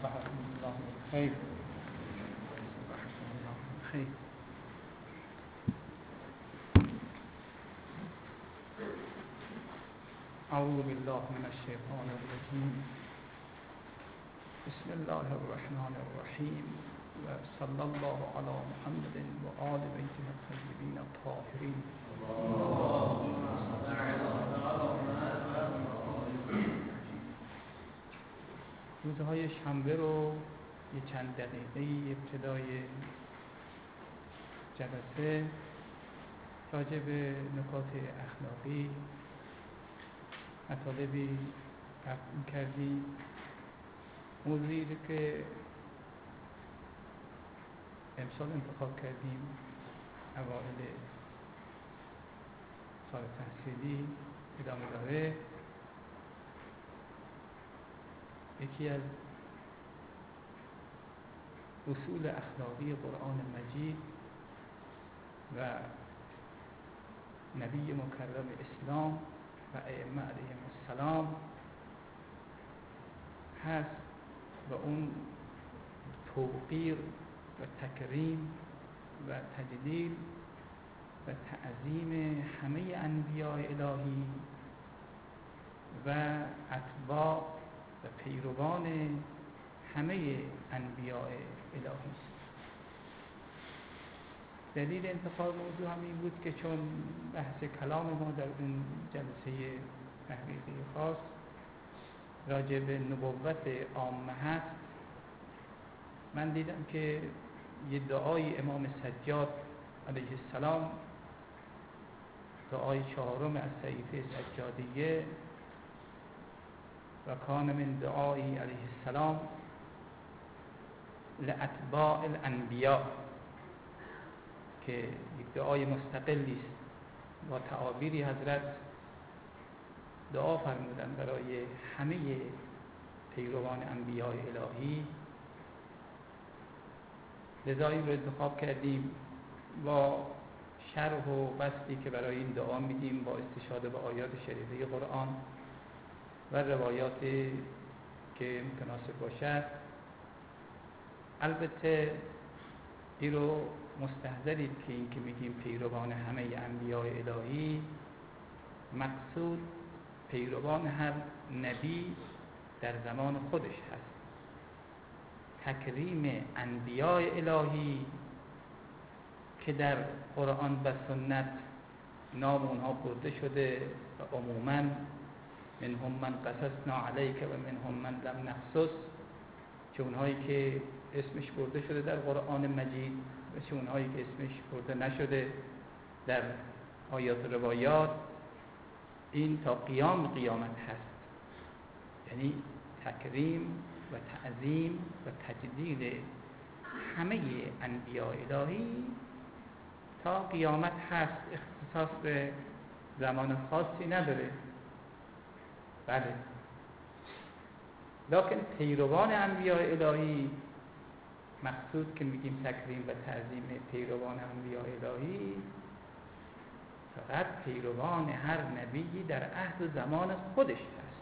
صبحكم الله بالخير. صبحكم الله بالخير. أعوذ بالله من الشيطان الرجيم. بسم الله الرحمن الرحيم. وصلى الله على محمد وآل بيته الطيبين الطاهرين. روزهای شنبه رو یه چند دقیقه ابتدای جلسه راجع به نکات اخلاقی مطالبی تقدیم کردیم. موضوعی که امسال انتخاب کردیم اوائل سال تحصیلی ادامه داره، یکی از اصول اخلاقی قرآن مجید و نبی مکرم اسلام و ائمه علیهم السلام هست و اون توقیر و تکریم و تجلیل و تعظیم همه انبیاء الهی و اتباع و پیروان همه انبیاء الهی است. دلیل انتخاب موضوع هم این بود که چون بحث کلام ما در این جلسه تحقیقی خاص راجع به نبوت عامه هست، من دیدم که یه دعای امام سجاد علیه السلام، دعای 4 از صحیفه سجادیه، و کان من دعای علیه السلام لاتباع الانبیاء، که یک دعای مستقلی است با تعابیری حضرت دعا فرمودن برای همه پیروان انبیاء الهی. لذا این رو انتخاب کردیم با شرح و بسطی که برای این دعا میدیم با استشهاد به آیات شریفه قرآن و روایات که متناسب باشد. البته این رو مستحضرید که این که میگیم پیروان همه انبیاء الهی، مقصود پیروان هر نبی در زمان خودش هست. تکریم انبیاء الهی که در قرآن و سنت نام اونها برده شده و عموماً منهم من قصصنا علیک و منهم من لم نقصص، چه اونهایی که اسمش برده شده در قرآن مجید و چه اونهایی که اسمش برده نشده در آیات و روایات، این تا قیامت هست. یعنی تکریم و تعظیم و تجلیل همه انبیاء الهی تا قیامت هست، اختصاص به زمان خاصی نداره. بله، لکن پیروان انبیاء الهی، مقصود که میگیم تکریم و تعظیم پیروان انبیاء الهی، فقط پیروان هر نبی در عهد و زمان خودش هست،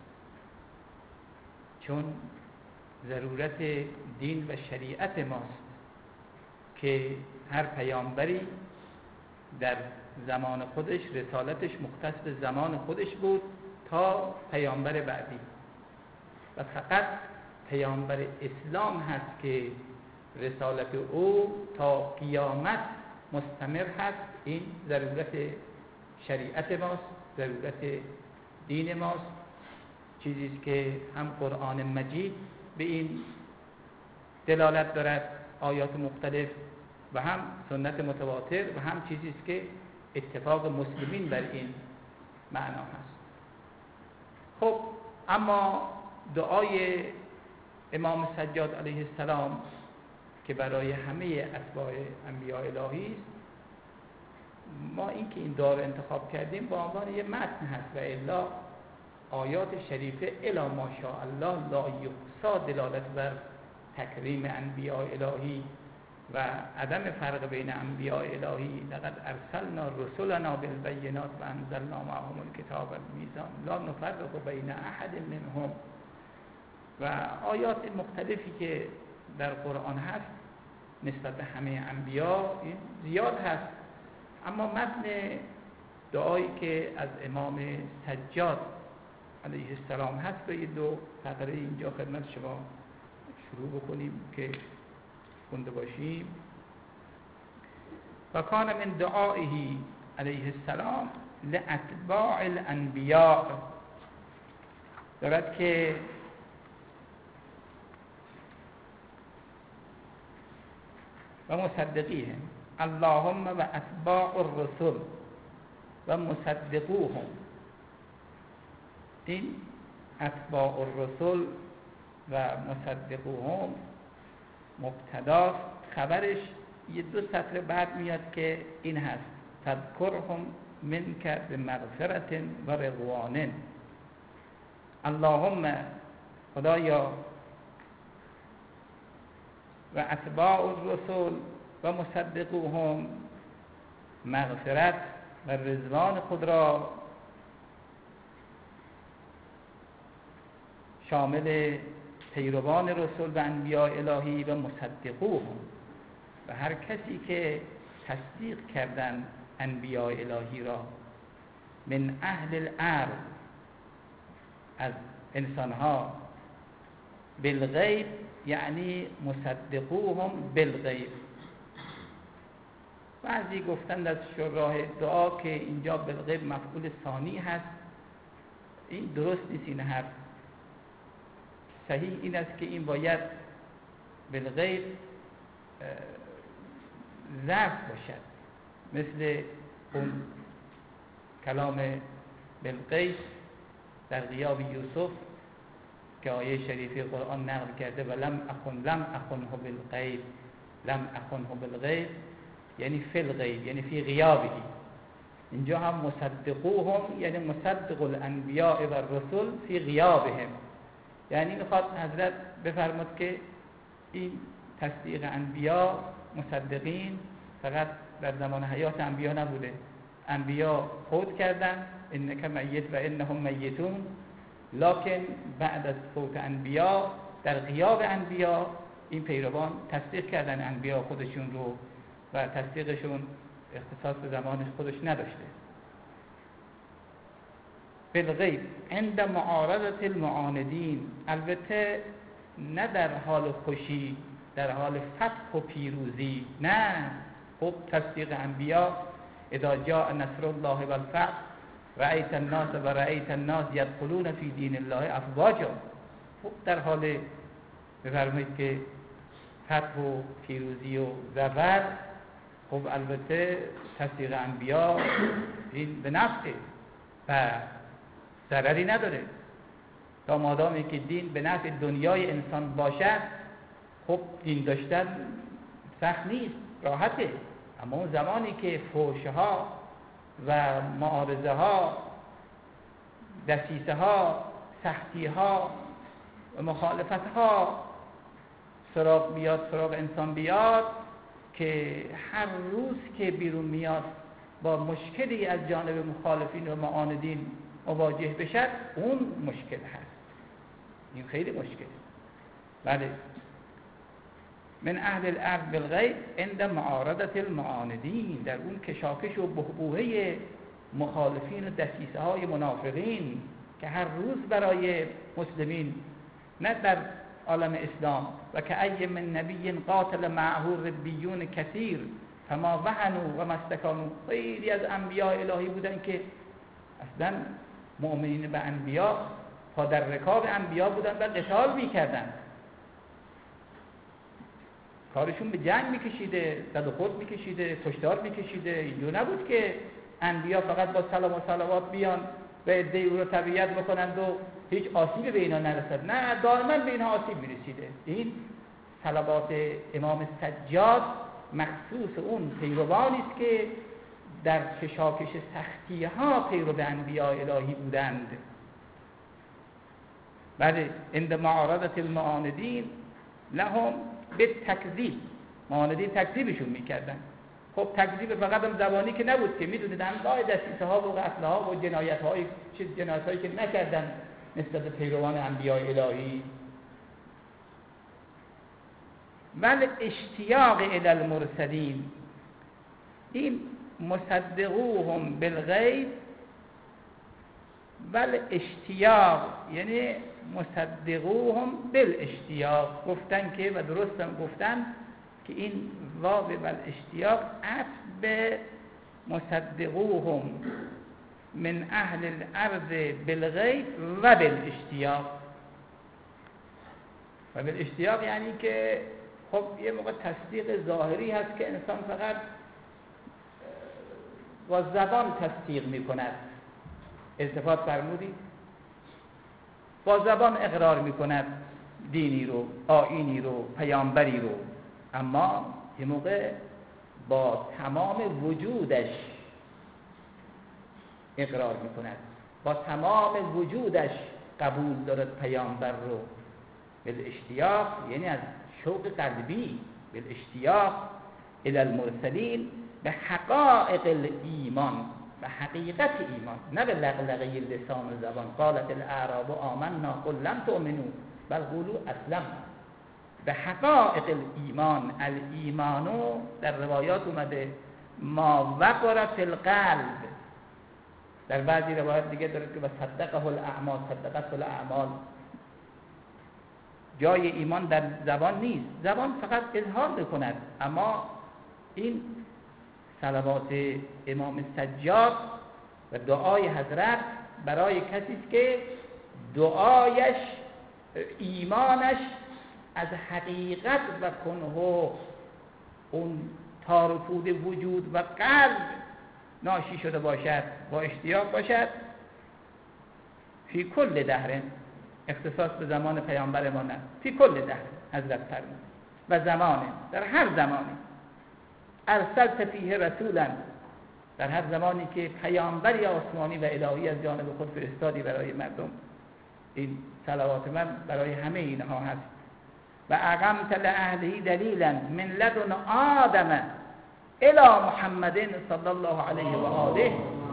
چون ضرورت دین و شریعت ماست که هر پیامبری در زمان خودش رسالتش مختص به زمان خودش بود تا پیامبر بعدی، و فقط پیامبر اسلام هست که رسالت او تا قیامت مستمر هست. این ضرورت شریعت ماست، ضرورت دین ماست، چیزی که هم قرآن مجید به این دلالت دارد، آیات مختلف، و هم سنت متواتر، و هم چیزی که اتفاق مسلمین بر این معنا هست. خب اما دعای امام سجاد علیه السلام که برای همه اتباع انبیاء الهی است، ما این که این دعا رو انتخاب کردیم با عنوان یه متن هست، و الا آیات شریفه الا ماشاء الله لا یحصی دلالت بر تکریم انبیاء الهی و عدم فرق بین انبیاء الهی. لقد ارسلنا رسلنا بالبینات و انزلنا معهم الکتاب والمیزان لا نفرق بین احد منهم و آیات مختلفی که در قرآن هست نسبت به همه انبیا این زیاد هست، اما متن دعایی که از امام سجاد علیه السلام هست رو یه دو فقره اینجا خدمت شما شروع بکنیم که خونده باشیم. و کان من دعائه علیه السلام لاتباع الانبیاء، دارد که و مصدقیهم اللهم و اتباع الرسل و مصدقوهم. این اتباع الرسل و مصدقوهم مبتداست، خبرش یه دو سطر بعد میاد که این هست فذکرهم منک بمغفرة و رضوان. اللهم خدایا و اتباع الرسل و مصدقوهم مغفرت و رضوان خود را شامل پیروان رسول و انبیاء الهی و مصدقوهم و هر کسی که تصدیق کردن انبیاء الهی را من اهل الارض از انسانها بالغیب یعنی مصدقوهم بالغیب. بعضی گفتند از شراح دعا که اینجا بالغیب مفعول ثانی هست، این درست نیست این حرف. صحیح این است که این باید بالغیب ظرف باشد، مثل اون کلام بالغیب در غیاب یوسف که آیه شریفی قرآن نقل کرده و لم اخنه بالغیب، لم اخنه بالغیب یعنی فی الغیب یعنی فی غیابه. اینجا هم مصدقوهم یعنی مصدق الانبیاء و الرسل فی غیابهم، یعنی میخواد حضرت بفرماد که این تصدیق انبیا مصدقین فقط در زمان حیات انبیا نبوده، انبیا فوت کردن انک میت و انهم میتون، لکن بعد از فوت انبیا در غیاب انبیا این پیروان تصدیق کردن انبیا خودشون رو و تصدیقشون اختصاص به زمان خودش نداشته. بالغیب عند معارضة المعاندین، البته نه در حال خوشی، در حال فتح و پیروزی، نه. خب تصدیق انبیا اذا جاء نصر الله والفتح رأیت الناس یدخلون فی دین الله افواجا. خب در حال بفرمایید که فتح و پیروزی و ظفر، خب البته تصدیق انبیا این به نفعه و ضرری نداره، تا مادامی که دین به نفع دنیای انسان باشد خب دین داشتن سخت نیست، راحته. اما اون زمانی که فحشه ها و معارضه ها، دسیسه ها، سختی ها و مخالفت ها سراغ بیاد، سراغ انسان بیاد، که هر روز که بیرون میاد با مشکلی از جانب مخالفین و معاندین مواجه بشد، اون مشکل هست، این خیلی مشکل. بله، من اهل الارض بالغیب عند معارضة المعاندین، در اون کشاکش و بحبوحه مخالفین و دسیسه های منافقین که هر روز برای مسلمین نه در عالم اسلام و که ای من نبی قاتل معه ربیون کثیر فما وهنوا و ما استکانوا، خیلی از انبیاء الهی بودن که اصلا مؤمنین به انبیا پا در رکاب انبیا بودن و قتال میکردن، کارشون به جنگ میکشیده، زد و خورد میکشیده، کشتار میکشیده. اینجور نبود که انبیا فقط با سلام و صلوات بیان و عده‌ای او رو تبعیت بکنند و هیچ آسیبی به اینا نرسد، نه، دائما به اینها آسیب میرسیده. این صلوات امام سجاد مخصوص اون پیروانی است که در کشاکش سختی ها پیرو انبیاء الهی بودند. بله، عند معارضة المعاندین لهم بالتکذیب، معاندین تکذیبشون میکردن. خب تکذیب فقط هم زبانی که نبود، که میدونید انواع دسیسه ها و قتل ها و جنایت هایی که نکردن نسبت پیروان انبیاء الهی، ول اشتیاق الی المرسلین، این مصدقوهم بالغیب ول اشتیاق یعنی مصدقوهم بالاشتیاق، گفتن که و درستم گفتن که این واو ول اشتیاق عطف به مصدقوهم من اهل الارض بالغیب و بالاشتیاق. و بالاشتیاق یعنی که خب یه موقع تصدیق ظاهری هست که انسان فقط با زبان تصدیق می کند، التفات فرمودید، با زبان اقرار می کند دینی رو، آیینی رو، پیامبری رو، اما یه موقع با تمام وجودش اقرار می کند، با تمام وجودش قبول دارد پیامبر رو. بالاشتیاق یعنی از شوق قلبی، بالاشتیاق الی المرسلین، به حقائق الایمان، به حقیقت ایمان، نه به لغلغه لسان و زبان. قالت الاعراب آمنا قل لم تؤمنوا بل قولوا اسلمنا. به حقائق الایمان، الایمانو در روایات اومده ما وقر فی القلب، در بعضی روایات دیگه داره که صدقه الاعمال، صدقت الاعمال. جای ایمان در زبان نیست، زبان فقط اظهار میکند، اما این صلوات امام سجاد و دعای حضرت برای کسی است که دعایش، ایمانش از حقیقت و کنه اون تارفود وجود و قلب ناشی شده باشد، با اشتیاق باشد. فی کل دهر، اختصاص به زمان پیامبر ما نه، فی کل دهر حضرت فرمود و زمانه، در هر زمانی. ارسلت فیه رسولا، در هر زمانی که پیامبری آسمانی و الهی از جانب خود فرستادی برای مردم. این صلوات من برای همه اینها هست. و اقمت لأهله دلیلا من لدن آدم الی محمد صلی الله علیه و آله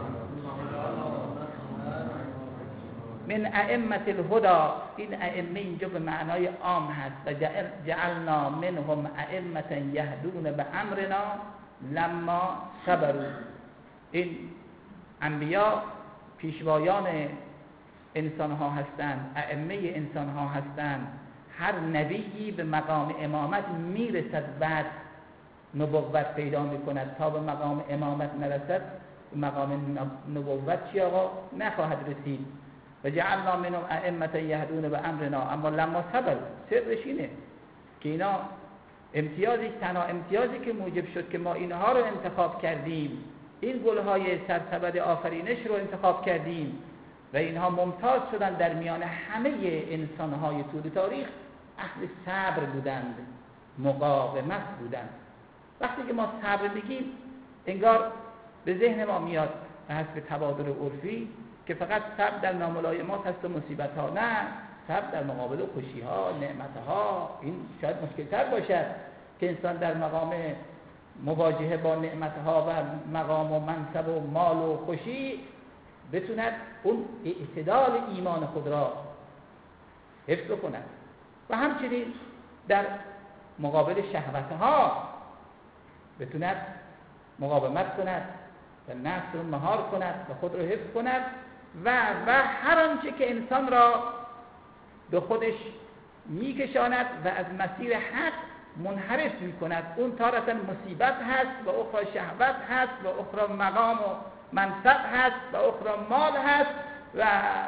من ائمه الهدى. این ائمه اینجا به معنای عام هست. و جعلنا منهم ائمه یهدون بامرنا لما صبروا. این انبیا پیشوایان انسان ها هستند، ائمه انسان ها هستند. هر نبیی به مقام امامت میرسد، بعد نبوت پیدا میکند. تا به مقام امامت نرسد، به مقام نبوت چی آقا نخواهد رسید. و جعلنا منهم ائمه یهدون بامرنا، اما لما صبر، سرش اینه که اینا امتیازی، تنها امتیازی که موجب شد که ما اینها رو انتخاب کردیم، این گلهای سرسبد آفرینش رو انتخاب کردیم و اینها ممتاز شدن در میان همه انسانهای طول تاریخ، اهل صبر بودند، مقاومت بودند. وقتی که ما صبر میگیم انگار به ذهن ما میاد به حسب تبادل عرفی که فقط صبر در ناملایمات هست و مصیبت ها. نه، صبر در مقابل خوشی ها، نعمت ها. این شاید مشکل تر باشد که انسان در مقام مواجهه با نعمت ها و مقام و منصب و مال و خوشی بتوند اون اعتدال ایمان خود را حفظ کند و همچنین در مقابل شهوت ها بتوند مقاومت کند و نفس رو مهار کند و خود رو حفظ کند و هر آنچه که انسان را به خودش میکشاند و از مسیر حق منحرف میکند. اون تارتا مصیبت هست و اخرى شهوت هست و اخرى مقام و منصب هست و اخرى مال هست و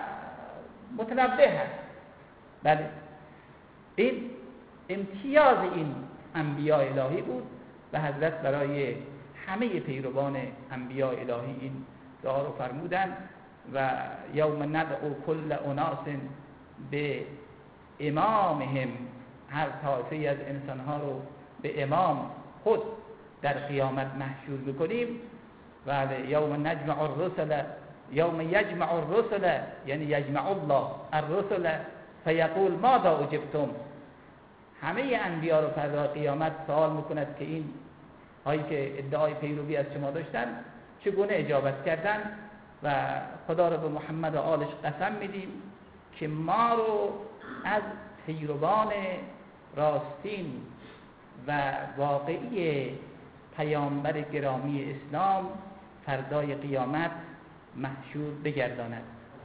متنوع هست. بله، این امتیاز این انبیاء الهی بود و حضرت برای همه پیروان انبیاء الهی این دعا رو فرمودن. و یوم ندعو کل اناس به امامهم، هر طایفه از انسانها رو به امام خود در قیامت محشور بکنیم. و یوم نجمع الرسل، یوم یجمع الرسل یعنی یجمع الله الرسل فیقول ماذا اجبتم. همه انبیا رو فردا قیامت سوال میکند که این هایی که ادعای پیروی از شما داشتن چگونه اجابت کردن. و خدا رو به محمد و آلش قسم میدیم که ما رو از پیروان راستین و واقعی پیامبر گرامی اسلام فردای قیامت محشور بگرداند.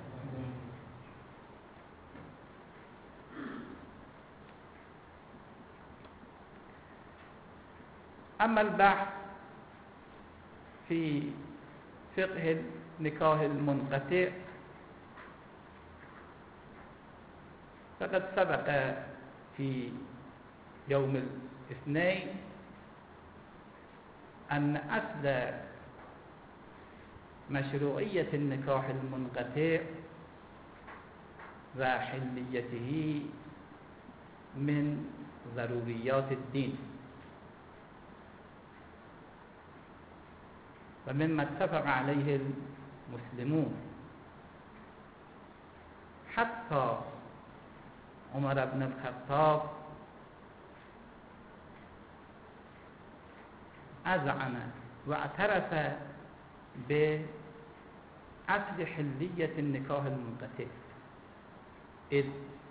اما البحث في فقه النکاح المنقطع فقد سبق في يوم الاثنين أن أصل مشروعية النكاح المنقطع وحليته من ضروريات الدين ومما اتفق عليه المسلمون حتى عمر بن الخطاب أذعن واعترف بأصل حلية النكاح المنقطع، إذ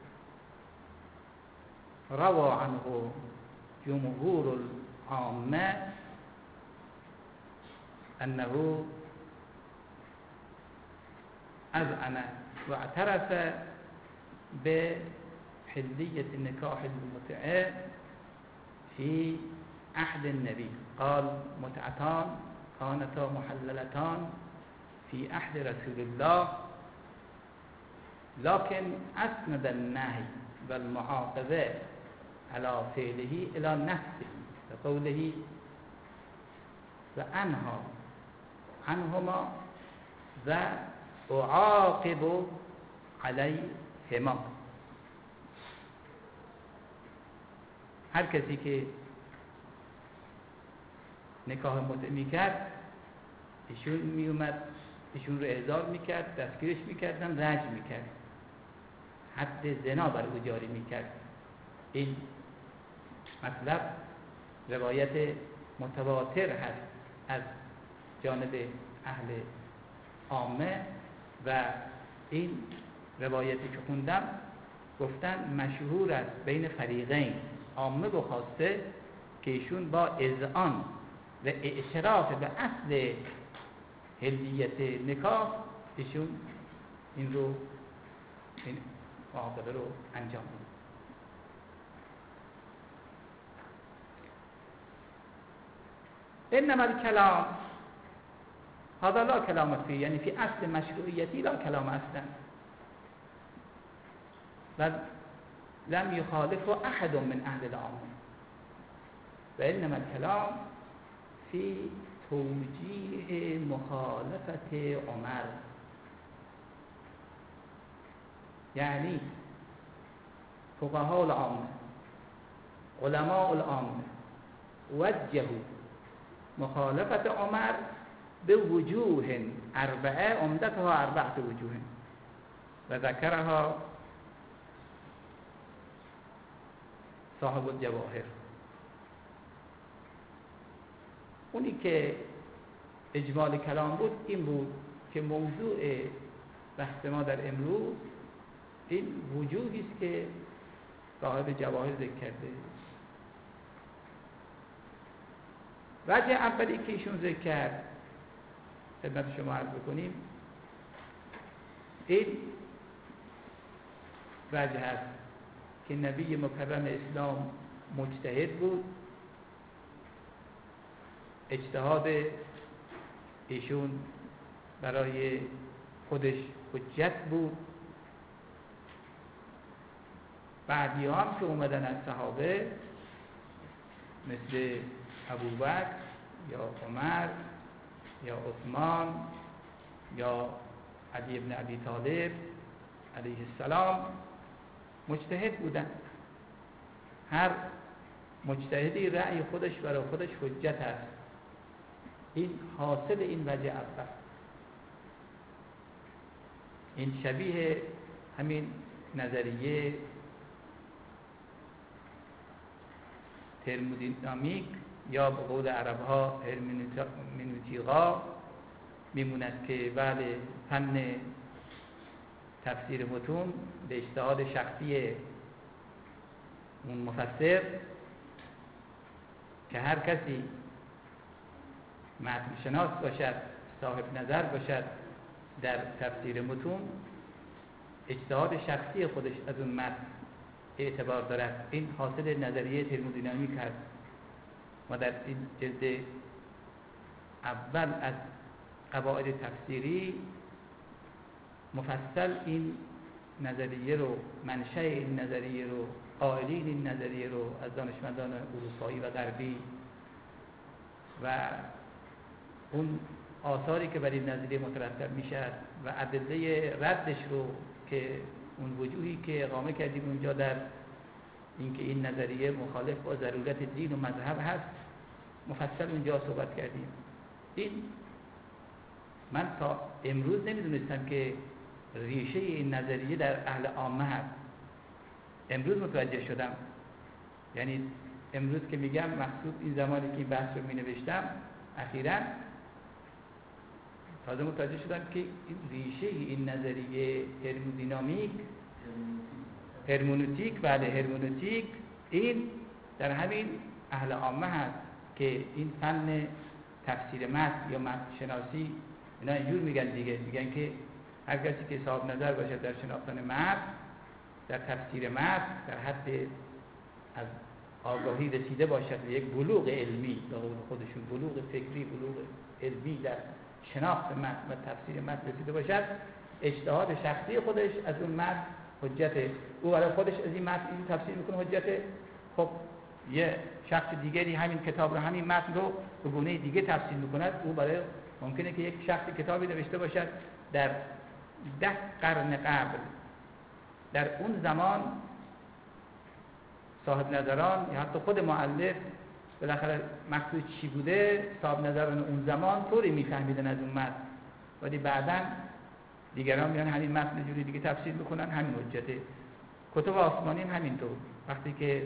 روى عنه جمهور العامة أنه أذعن واعترف بحلية النكاح المتعة في عهد النبي، قال متعتان كانتا محللتان في عهد رسول الله، لكن أسند النهي والمعاقبة على فعله إلى نفسه بقوله وأنهى عنهما وأعاقب علیهما. هر کسی که نکاح متعه میکرد ایشون میومد ایشون رو احضار میکرد، دستگیرش میکردن، رجم میکرد، حد زنا بر او جاری میکرد. این مطلب روایت متواتر هست از جانب اهل عامه و این روایتی که خوندم گفتن مشهور است بین فریقین، عامه و خاصه، که ایشون با اذعان و اعتراف به اصل حلیت نکاح ایشون این معاقبه رو انجام داد. انما الكلام هذا لا كلام فيه، يعني في اصل مشروعيتي لا كلام اصلا و لم يخالفه احد من اهل العامه، وانما الكلام في توجیه مخالفت عمر. یعنی فقهاء العامه علماء العامه وجهوا مخالفت عمر به وجوه اربعه، عمدتها اربعه وجوه و ذکرها صاحب الجواهر. اونی که اجمال کلام بود این بود که موضوع بحث ما در امروز این وجوهی است که صاحب جواهر ذکر کرده. وجه اولی که ایشون ذکر کرد خدمت شما عرض بکنیم، این وجه هست که نبی مکرم اسلام مجتهد بود، اجتهاد ایشون برای خودش حجت بود. بعدی هم که اومدن از صحابه مثل ابوبکر یا عمر یا عثمان یا علی بن ابی طالب علیه السلام مجتهد بودن. هر مجتهدی رأی خودش برای خودش حجت است. این حاصل این وجه اول. این شبیه همین نظریه ترمودینامیک یا به قول عرب ها هرمنوتیقا میموند که بله فن تفسیر متون به اجتهاد شخصی اون مفسر که هر کسی متن شناس باشد، صاحب نظر باشد در تفسیر متون، اجتهاد شخصی خودش از اون متن اعتبار دارد. این حاصل نظریه ترمودینامیک هست. ما در این جلد اول از قواعد تفسیری مفصل این نظریه رو، منشأ این نظریه رو، قائلین این نظریه رو از دانشمندان اروپایی و غربی و اون آثاری که بر این نظریه مترتب میشد و ادله ردش رو که اون وجوهی که اقامه کردیم اونجا در اینکه این نظریه مخالف با ضرورت دین و مذهب هست، مفصل اونجا صحبت کردیم. این من تا امروز نمیدونستم که ریشه این نظریه در اهل عامه هست. امروز متوجه شدم. یعنی امروز که میگم مخصوص این زمانی که این بحث رو مینوشتم اخیراً تازه متوجه شدم که این ریشه این نظریه هرمنوتیک این در همین اهل عامه هست که این فن تفسیر متن یا متن شناسی اینا اینجور میگن که هر کسی که صاحب نظر باشد در شناختن متن، در تفسیر متن، در حد از آگاهی رسیده باشد به یک بلوغ علمی، به قول خودشون بلوغ فکری، بلوغ علمی در شناخت متن و تفسیر متن رسیده باشد، اجتهاد شخصی خودش از اون متن حجته. او برای خودش از این متن این تفسیر میکنه حجته. خب یه شخص دیگری همین کتاب رو، همین متن رو به گونه دیگه تفسیر میکند. او برای ممکنه که یک شخص کتابی نوشته باشد در 10 قرن قبل، در اون زمان صاحب نظران یا حتی خود مؤلف بالاخره مقصود چی بوده، صاحب نظران اون زمان طوری میفهمیدن از اون متن، ولی بعداً دیگران میان همین متن جوری دیگه تفسیر میکنن، همین حجته. کتب آسمانی هم همینطور. وقتی که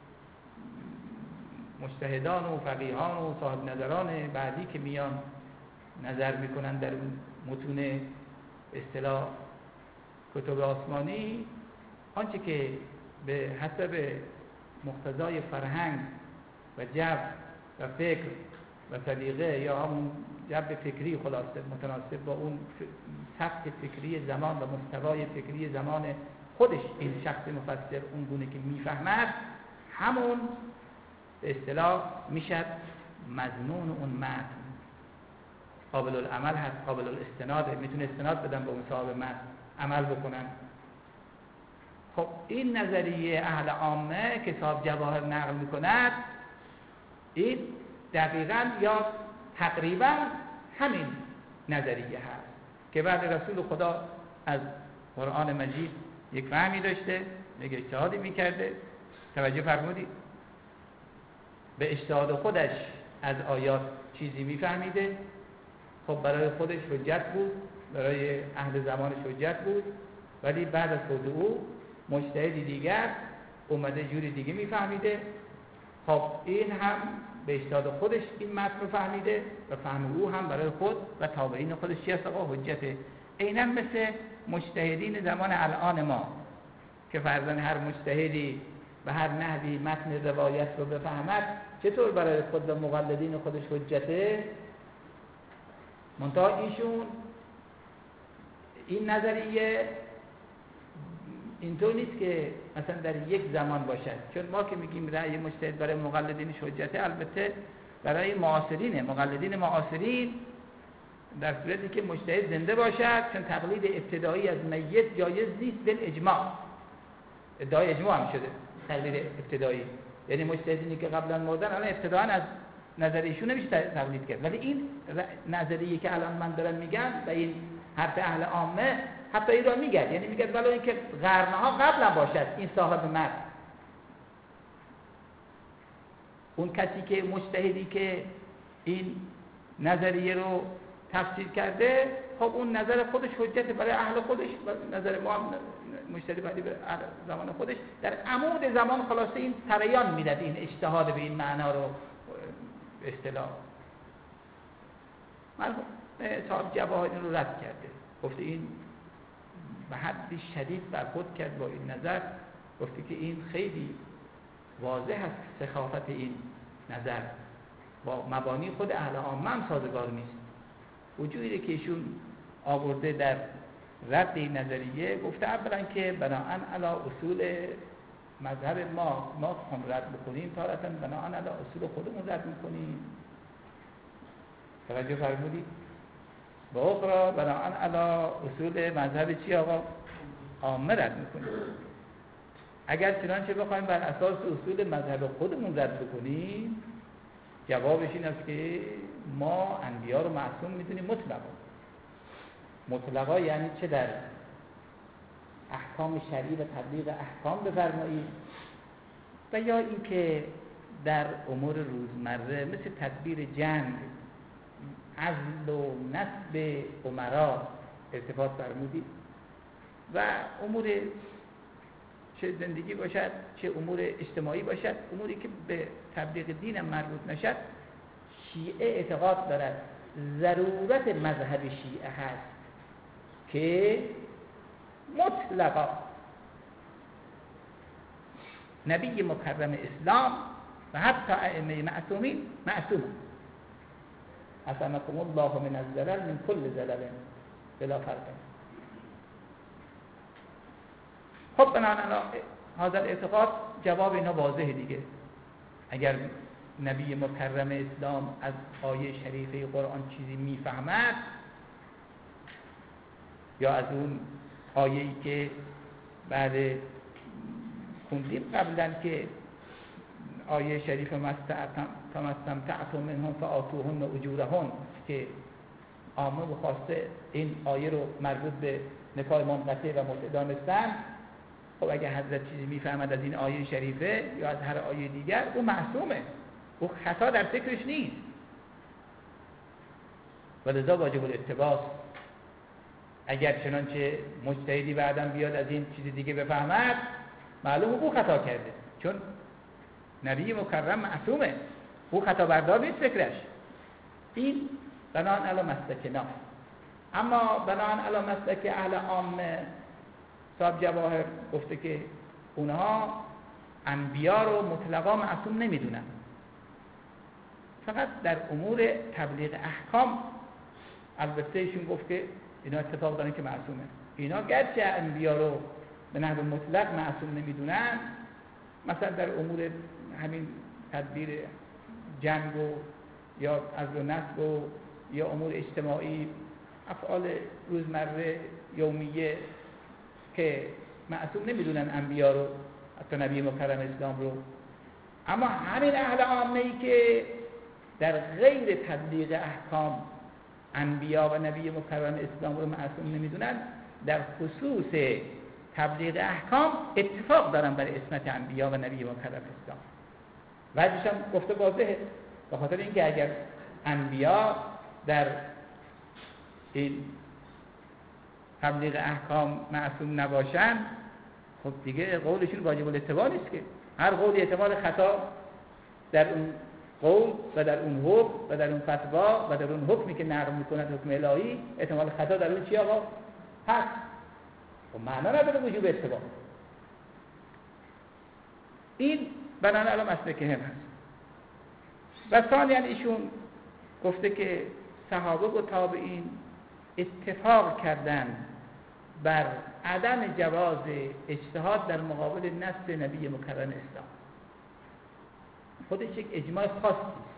مجتهدان و فقیهان و صاحب نظران بعدی که میان نظر میکنن در اون متون اصطلاح کتب آسمانی، آنچه که به حسب مقتضای فرهنگ و جو و فکر و سلیقه یا همون جو فکری خلاصه متناسب با اون سطح فکری زمان و مستوای فکری زمان خودش این شخص مفسر اون گونه که میفهمد، همون به اصطلاح میشد مضمون اون متن. قابل العمل هست، قابل الاستناد، میتونه استناد بدن به اون صاحب متن، عمل بکنن. خب این نظریه اهل عامه که صاحب جواهر نقل میکند، این دقیقاً یا تقریباً همین نظریه هست که بعد رسول خدا از قرآن مجید یک فهمی داشته، یک اجتهادی میکرده. توجه فرمودید؟ به اجتهاد خودش از آیات چیزی میفهمیده، خب برای خودش حجت بود، برای اهل زمانش حجت بود، ولی بعد از خود او مجتهدی دیگر اومده جوری دیگه میفهمیده. خب این هم به اجتهاد خودش این متن رو فهمیده و فهم او هم برای خود و تابعین خودش چی هست؟ آقا حجته. عیناً مثل مجتهدین زمان الان ما که فرضاً هر مجتهدی به هر نحوی متن روایت رو بفهمد، چطور برای خود و مقلدین خودش حجته؟ منتها ایشون این نظریه اینطور نیست که مثلا در یک زمان باشد، چون ما که میگیم رأی مجتهد برای مقلدینش حجته، البته برای معاصرینه، مقلدین معاصرین در صورتی که مجتهد زنده باشد، چون تقلید ابتدایی از میت جایز نیست بالاجماع. ادعای اجماع هم شده تقلید ابتدایی، یعنی مجتهدینی که قبلا مردن الان ابتداءً از نظریشون نمیشه تقلید کرد. ولی این نظریه که الان من دارم میگم و این حرف اهل عامه حتی این را میگه، یعنی میگه ولو اینکه قرنها قبلا باشد این صاحب متن، اون کسی که مجتهدی که این نظریه رو تفسیر کرده، خب اون نظر خودش حجت برای اهل خودش، نظر ما هم مجتهد بعدی برای اهل زمان خودش در عمود زمان خلاصه این سریان میداد این اجتهاد به این معنا رو اصطلاح. مرحوم صاحب جواهر رو رد کرده، گفته این به حدی شدید برخورد کرد با این نظر، گفته که این خیلی واضح است سخافت این نظر با مبانی خود اهل عامه هم سازگار نیست. وجودی که ایشون آورده در رد این نظریه، گفته اولا که بناهن علی اصول مذهب ما هم رد بکنیم، تارتا بناهن علی اصول خودمون رد میکنیم، توجه فرمودید؟ با اخرى بناهن علی اصول مذهب چی آقا؟ عامه رد میکنیم. اگر چنانچه بخوایم بر اساس اصول مذهب خودمون رد بکنیم، جوابش این است که ما انبیا رو معصوم میدونیم مطلقا یعنی چه در احکام شرعی و تبلیغ احکام بفرمایید، و یا اینکه در امور روزمره مثل تدبیر جنگ، عزل و نصب امرا ارتباط فرمودید، و امور چه زندگی باشد چه امور اجتماعی باشد، اموری که به تبلیغ دین مربوط نشد، شیعه اعتقاد دارد ضرورت مذهب شیعه هست که مطلقا نبی مکرم اسلام و حتی ائمه معصومین معصوم عصمکم الله من الزلل من کل زلل بلا فرق. خب بنابراین هذا الاعتقاد جواب اینا واضحه دیگه. اگر نبی مکرم اسلام از آیه شریفه قرآن چیزی میفهمد، یا از اون آیه‌ای که بعد خوندیم قبلا که آیه شریف فمستمتعتم منهم فآتوهن اجورهن، که عامه و خاصه این آیه رو مربوط به نکاح منقطع و متع دانستن، خب اگر حضرت چیزی میفهمد از این آیه شریفه یا از هر آیه دیگر، او معصومه، او خطا در فکرش نیست و لذا واجب الاتباع. اگر چنانچه مجتهدی بعدم بیاد از این چیز دیگه بفهمد، معلومه او خطا کرده، چون نبی مکرم معصومه، او خطا بردار نیست فکرش. این بنان علی مسلکنا. اما بنان علی مسلک اهل عامه، صاحب جواهر گفته که اونها انبیا رو مطلقا معصوم نمیدونن، فقط در امور تبلیغ احکام. البته ایشون گفت که اینا اتفاق دارن که معصومه. اینا گرچه انبیا رو به نحو مطلق معصوم نمیدونن، مثلا در امور همین تدبیر جنگ و یا عزل و نصب و یا امور اجتماعی، افعال روزمره یومیه که معصوم نمیدونن انبیا رو، حتی نبی مکرم اسلام رو. اما همین اهل عامه ای که در غیر تبلیغ احکام انبیا و نبی مکرم اسلام رو معصوم نمیدونن، در خصوص تبلیغ احکام اتفاق دارن برای عصمت انبیا و نبی مکرم اسلام. وجهش هم گفته واضحه، به خاطر اینکه اگر انبیا در این تبلیغ احکام معصوم نباشن، خب دیگه قولشون واجب الاتباع نیست که. هر قولی احتمال خطا در اون قول و در اون حکم و در اون فتوا و در اون حکمی که نقل میکنند، حکم الهی، احتمال خطا در اون چی آقا؟ هست. خب معنا نداره وجوب اتباع. این بنان علی مسلک هم هست. و ثانیاً ایشون گفته که صحابه و تابعین اتفاق کردن بر عدم جواز اجتهاد در مقابل نص نبی مکرم اسلام. خودش یک اجماع خاصی است.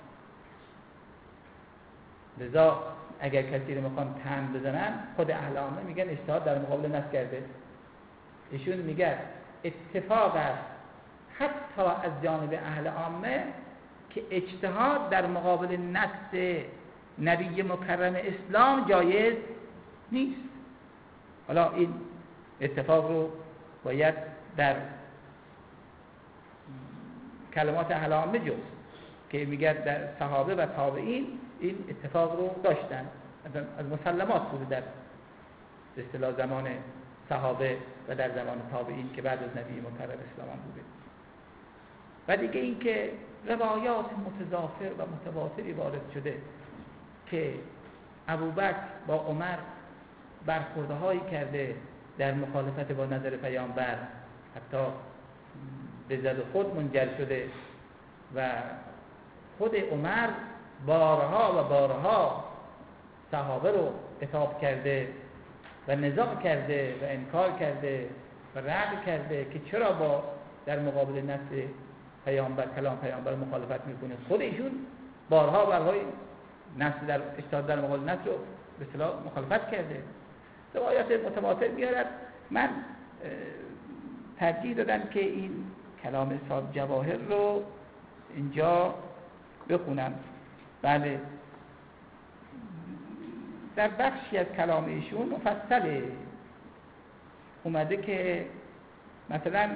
لذا اگر کسی رو میخوان طعن بزنن، خود اهل عامه میگن اجتهاد در مقابل نص کرده. ایشون میگن اتفاق است حتی از جانب اهل عامه که اجتهاد در مقابل نص نبی مکرم اسلام جایز نیست. حالا این اتفاق رو باید در کلمات اهل عامه جز که میگه در صحابه و تابعین این اتفاق رو داشتن، از مسلمات بوده در اصطلاح زمان صحابه و در زمان تابعین که بعد از نبی مکرم اسلام بوده. و دیگه این که روایات متضافر و متواتری وارد شده که ابوبکر با عمر برخورده هایی کرده در مخالفت با نظر پیامبر، حتی به زد خود منجر شده و خود عمر بارها و بارها صحابه رو عتاب کرده و نزاع کرده و انکار کرده و رد کرده که چرا با در مقابل نص پیامبر کلام پیامبر مخالفت میکنه. خود ایشون بارها برای نص در اجتهاد در مقابل نص رو به اصطلاح مخالفت کرده. روایات متواتر میارد. من ترجیح دادم که این کلام صاحب جواهر رو اینجا بخونم. بله، در بخشی از کلام ایشون مفصله اومده که مثلا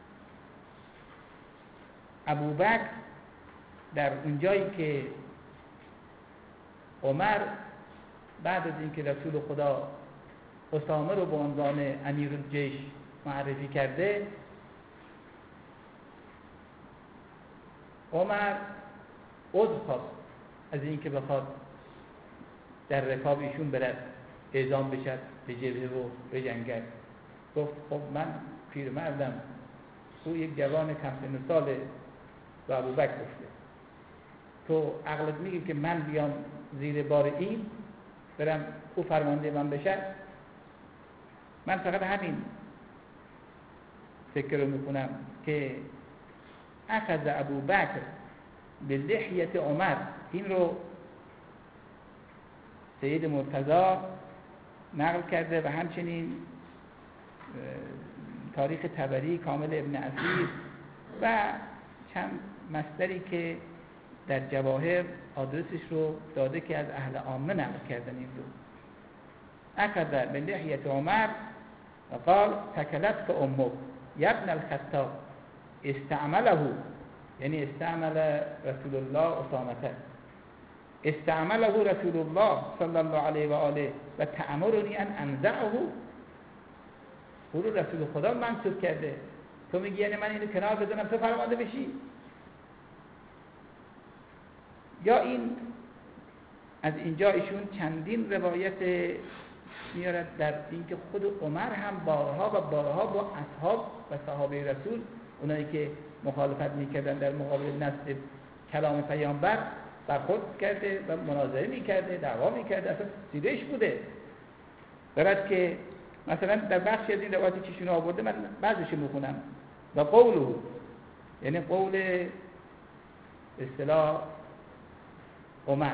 ابوبکر در اونجایی که عمر بعد از اینکه رسول خدا اسامه رو به عنوان امیرالجیش معرفی کرده، عمر عذر خواست از اینکه بخواد در رکاب ایشون برد اعزام بشد به جبهه و به جنگل. گفت خب من پیرمردم، او یک جوان کم سن و ساله. و ابوبکر گفته تو عقلت میگه که من بیام زیر بار این برم او فرمانده من بشه؟ من فقط همین فکر رو میکنم که اخذ ابوبکر به لحیت عمر. این رو سید مرتضی نقل کرده و همچنین تاریخ طبری، کامل ابن اثیر و چند مصدری که در جواهر آدرسش رو داده که از اهل عامه نقل کردن. این رو اخذ به لحیت عمر و قال تکلت که امک یا ابن الخطاب استعمله، یعنی استعمل رسول الله اسامته، استعمله رسول الله صلی الله علیه و آله و تأمرنی ان انزعه. او رو رسول خدا منصوب کرده، تو میگی یعنی من اینو کنار بزنم تو فرمانده بشی؟ یا این از اینجا ایشون چندین روایت میارد در اینکه خود عمر هم بارها و بارها با اصحاب و صحابه رسول، اونایی که مخالفت میکردن در مقابل نص کلام پیامبر، برخورد کرده و مناظره میکرده، دعوا میکرده، اصلا سیدهش بوده. دارد که مثلا در بخشی از این روایتی که ایشون آورده من بعضیش میخونم. و قوله، یعنی قول اصطلاح عمر،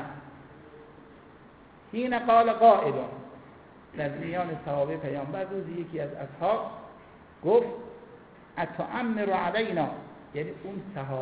حین قال قائل، در میان صحابه پیامبر روزی یکی از اصحاب گفت اتؤمر علینا، یعنی اون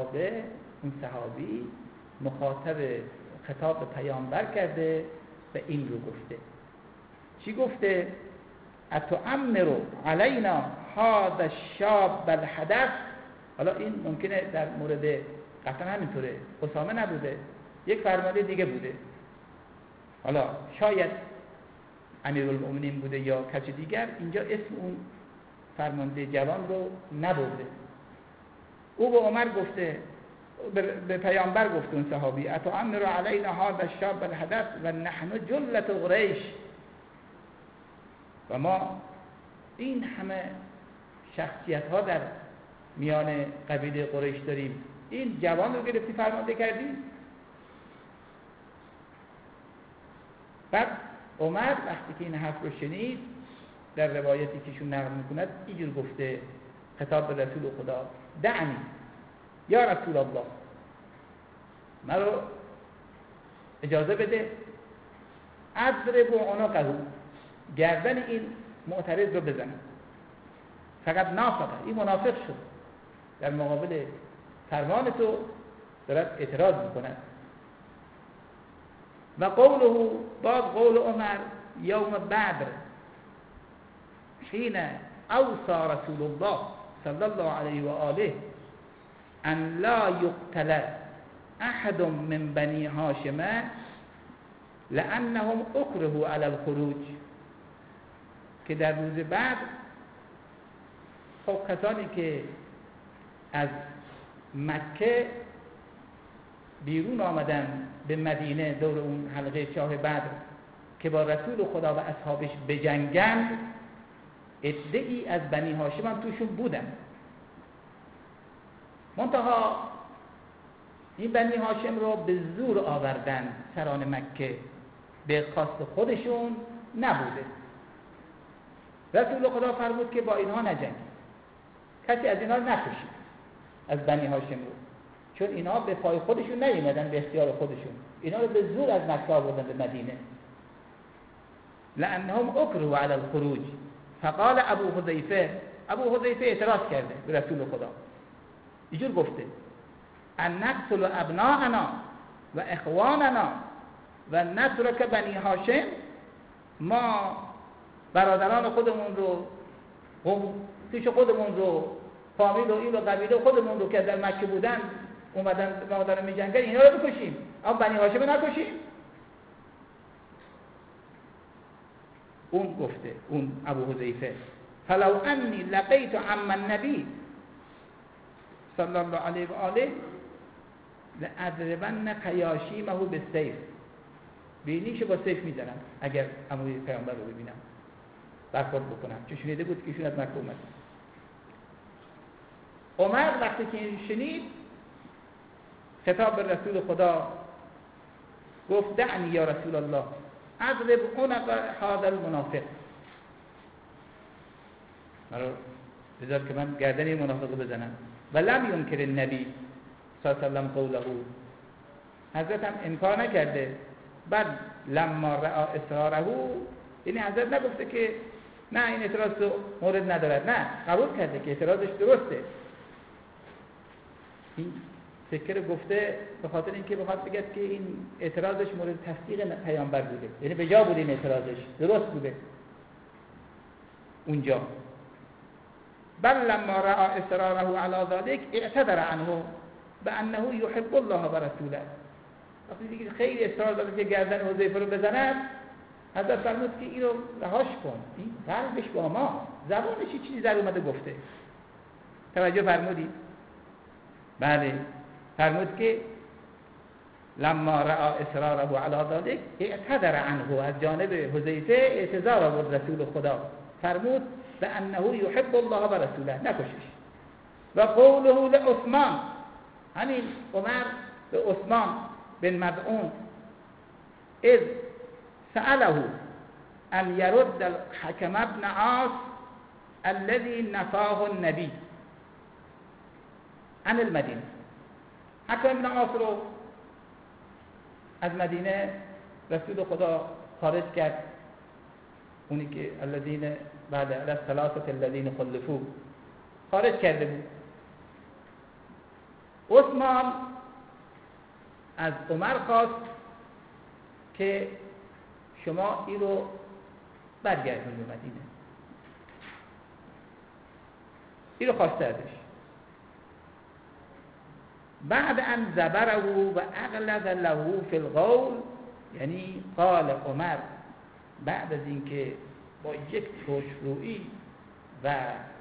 صحابی مخاطب خطاب به پیامبر کرده و این رو گفته. چی گفته؟ اتؤمر علینا هذا الشاب الحدث. حالا این ممکنه در مورد قطعا همینطوره، اسامه نبوده، یک فرمانده دیگه بوده، حالا شاید امیرالمومنین بوده یا کسی دیگر، اینجا اسم اون فرمانده جوان رو نبرده. او به عمر گفته، به پیامبر گفته اون صحابی اتؤمر علینا هذا الشاب الحدث و نحن جلة قریش، و ما این همه شخصیت ها در میان قبیله قریش داریم، این جوان رو گرفتی فرمانده کردی؟ بعد عمر وقتی که این حرف رو شنید، در روایتی که ایشون نقل میکند اینجور گفته خطاب به رسول خدا دعنی یا رسول الله، من رو اجازه بده اضرب عنقه، گردن این معترض رو بزنم. فقط نافقه، این منافق شد، در مقابل فرمان تو دارد اعتراض میکند. و قوله، بعد قول عمر یوم بدر حین اوصى رسول الله صلی الله علیه و آله ان لا یقتل احد من بنی هاشم لانهم اکرهوا علی الخروج، که در روز بعد خب کسانی که از مکه بیرون آمدن به مدینه دور اون حلقه چاه بدر که با رسول خدا و اصحابش بجنگند، عده‌ای از بنی هاشم هم توشون بودن، منتها این بنی هاشم رو به زور آوردن سران مکه، به خواست خودشون نبوده. رسول خدا فرمود که با اینها نجنگید، کسی از اینها نکشید، از بنی هاشم رو، چون اینها به پای خودشون نیومدن، به اختیار خودشون، اینا رو به زور از مکه آوردن به مدینه. لانهم اکرهوا علی الخروج. فقال ابو حذیفه اعتراض کرده به رسول خدا، اینجور گفته ان نقتل ابناءنا و اخواننا و نترک بنی هاشم، ما برادران خودمون رو، پیش خودمون رو، فامیل و این و قبیله خودمون رو که در مکه بودن اومدن ما دارن می‌جنگن، اینا رو بکشیم، اما بنی هاشم رو نکشیم. اون گفته، اون ابو حذیفه، فلو انی لقیت عم النبی صلی الله علیه و آله لأضربن خیاشیمه بالسیف، بینیشو با سیف میزنم اگر عموی پیامبر رو ببینم، برخورد بکنم، چون شنیده بود که ایشون از مکه اومد. عمر وقتی که این شنید خطاب به رسول خدا گفت دعنی یا رسول الله اضرب عنق هذا المنافق، مرا بذار که من گردن این منافق رو بزنم. و لم ینکر النبی صلی الله علیه و سلم قوله، حضرت هم انکار نکرده. بعد لما رأى اصراره، یعنی حضرت نگفته که نه این اعتراض تو مورد ندارد، نه، قبول کرده که اعتراضش درسته. این فکر گفته به خاطر اینکه بخواد بگه که این اعتراضش مورد تصدیق پیامبر بوده، یعنی به جا بوده، این اعتراضش درست بوده اونجا. بل لما رأى اصراره على ذلك اعتذر عنه بانه يحب الله و رسوله. وقتی دیگه خیلی اصرار داره که گردن حذیفه رو بزنن، حضرت فرمود که اینو رهاش کن، این قلبش با ما، زبانش چیزی در اومده گفته. توجه فرمودید؟ بله، فرمود که لما رأى اصراره على ذلك اعتذر عنه، از جانب حذیفه اعتذار آورد رسول خدا، فرمود بانه يحب الله و رسوله، نکشش. و قوله لعثمان، همین عمر به عثمان بن مظعون اذ سأله ان يرد الحكم بن عاص الذي نفاه النبي عن المدینه، حکم بن عاص رو از مدینه رسول خدا خارج کرد، اونی که الذين بعد الثلاثه الذين خلفوا خارج کرده بود. عثمان از عمر خواست که شما این رو برگردون به مدینه، این رو خواسته ازش. بعد ان زبره و اغلظ له فی القول، یعنی قال عمر بعد از اینکه با یک ترشرویی و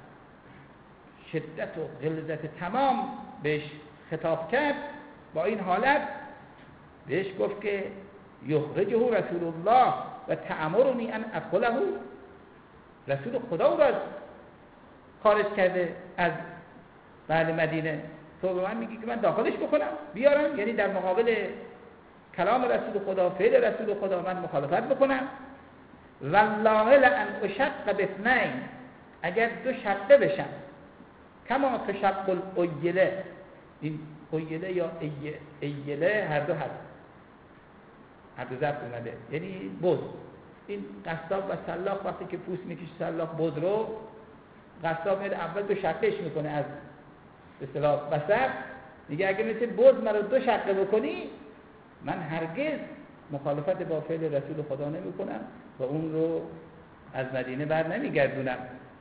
شدت و غلظت تمام بهش خطاب کرد، با این حالت بهش گفت که یخرجه رسول الله و تأمرنی ان ادخله، رسول خدا رو خارج کرده از بعد مدینه، تو به من میگی که من داخلش بکنم بیارم، یعنی در مقابل کلام رسول خدا، فعل رسول خدا من مخالفت بکنم. والله لان اشق باثنین، اگر دو شقه بشم، کما تشق الایله، این ایله یا ایله هر دو هست، هر دو ضرب اومده، یعنی بز. این قصاب و سلاخ وقتی که پوست میکشه سلاخ بز رو، قصاب میاد اول دو شقهش میکنه از به اصطلاح وسط، میگه اگه مثل بز مرا دو شقه بکنی، من هرگز مخالفت با فعل رسول خدا نمی کنم و اون رو از مدینه بر نمیگردونم.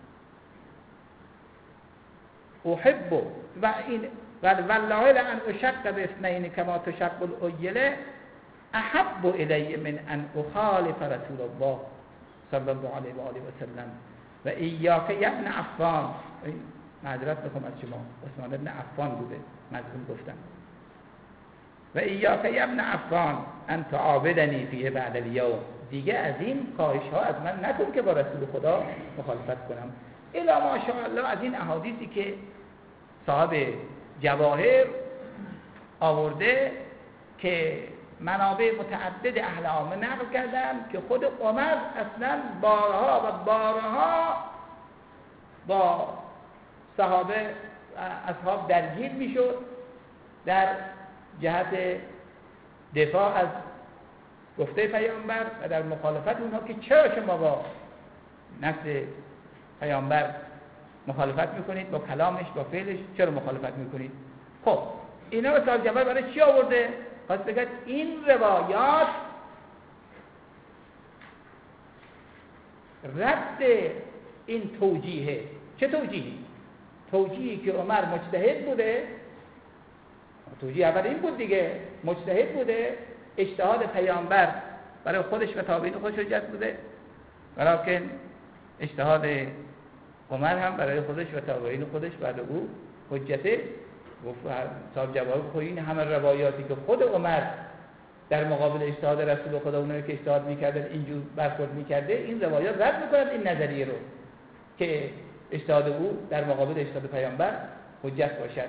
احب و این والله لان اشق باثنین کما تشق الایله احب الی من ان اخالف رسول الله صلی الله علیه و آله و سلم و ایاک یا ابن عفان، معذرت میخوام از شما، عثمان ابن عفان بوده مظلوم گفتم، و ایاک یا ابن عفان ان تعابدنی فیه بعد الیوم، دیگه از این خواهش ها از من نکن که با رسول خدا مخالفت کنم. الا ماشاءالله از این احادیثی که صاحب جواهر آورده که منابع متعدد اهل عامه نقل کردن که خود عمر اصلا بارها و بارها با اصحاب درگیر میشد در جهت دفاع از گفته پیامبر و در مخالفت اونها که چرا شما با نقل پیامبر مخالفت میکنید، با کلامش، با فعلش چرا مخالفت میکنید؟ خب اینا رو صاحب جبر برای چی آورده؟ خواست بگه این روایات رد این توجیهه. چه توجیهی؟ توجیهی که عمر مجتهد بوده. توجیه اول این بود دیگه، مجتهد بوده، اجتهاد پیامبر برای خودش و تابعین خودش حجت بوده، ولیکن اجتهاد عمر هم برای خودش و تابعین خودش بعد او حجته. صاحب جواب خود این همه روایاتی که خود عمر در مقابل اجتهاد رسول خدا اونایی که اجتهاد میکردن اینجور برخورد میکرده، این روایات رد میکنند این نظریه رو که اجتهاد او در مقابل اجتهاد پیامبر حجت باشد.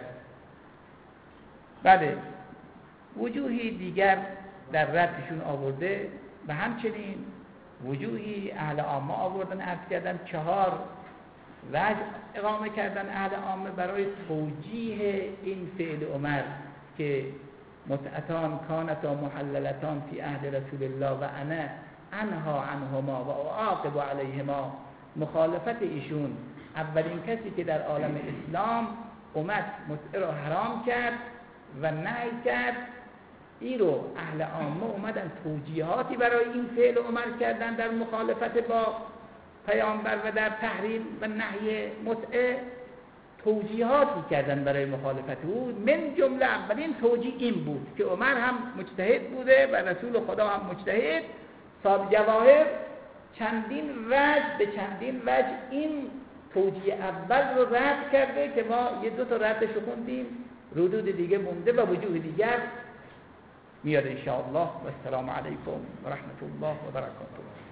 بله، وجوهی دیگر در ردشون آورده و همچنین وجوهی اهل عامه آوردن، عرض کردن 4 وجه اقامه کردن اهل عامه برای توجیه این فعل عمر که متعتان کانتا محللتان فی عهد رسول الله و انا انها عنهما و اعاقب علیهما. مخالفت ایشون اولین کسی که در عالم اسلام اومد متعه را حرام کرد و نهی کرد، این رو اهل عامه اومدن توجیهاتی برای این فعل عمر کردن در مخالفت با پیامبر و در تحریم و نهی متعه، توجیهاتی کردن برای مخالفت او. من جمله اولین توجیه این بود که عمر هم مجتهد بوده و رسول خدا هم مجتهد. صاحب جواهر چندین وجه این توجیه اول رو رد کرده که ما 2 ردش رو خوندیم، ردود دیگه مونده و وجوه دیگر میاد ان شاء الله. و السلام علیکم و رحمت الله و برکاته.